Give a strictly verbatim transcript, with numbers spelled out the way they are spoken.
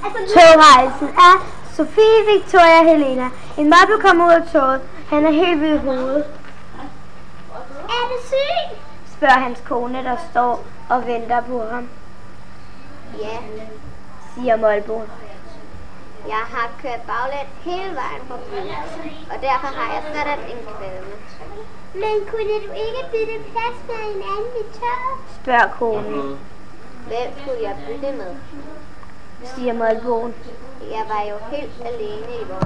Togrejsen af Sofie Victoria Helena. En moppe kommer ud af toget. Han er helt ved hovedet. Er du syg? Spørger hans kone, der står og venter på ham. Ja, Siger Molboen. jeg har kørt baglæns hele vejen fra byen, og derfor har jeg sådan en kvalme. Men kunne du ikke bytte plads med en anden i toget? Spørger konen. Hvem skulle jeg bytte med? Siger Molboen. Jeg var jo helt alene i vores